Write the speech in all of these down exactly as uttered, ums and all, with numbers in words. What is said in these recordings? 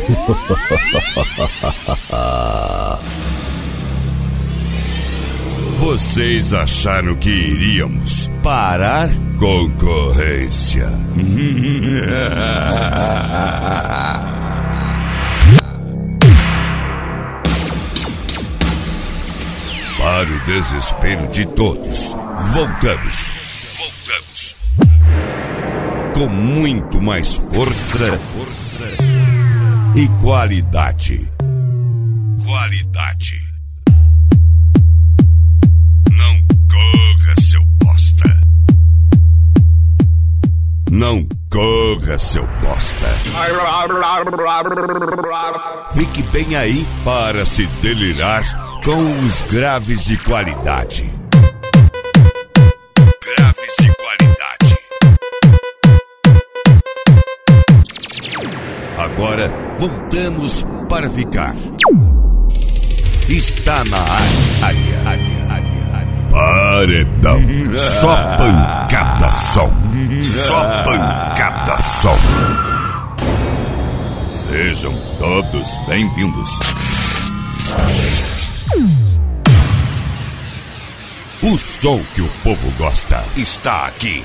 Vocês acharam que iríamos parar? Concorrência. Para o desespero de todos, voltamos. Voltamos. Com muito mais força e qualidade. Qualidade. Não corra, seu bosta. Não corra, seu bosta. Fique bem aí para se delirar com os graves de qualidade. Graves de qualidade. Agora voltamos para ficar. Está na área, área, área, área. Paredão. Só pancada som. Só pancada som. Sejam todos bem-vindos. O som que o povo gosta está aqui.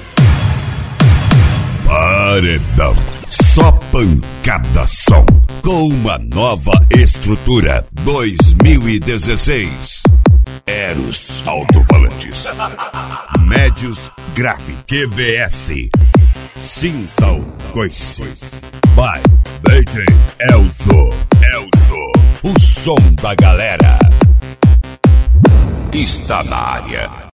Paredão. Só pancada som. Com uma nova estrutura. dois mil e dezesseis. Eros alto-falantes. Médios Grave. Q V S. Sintal Coice. By D J Elzo. Elzo. O som da galera está na área.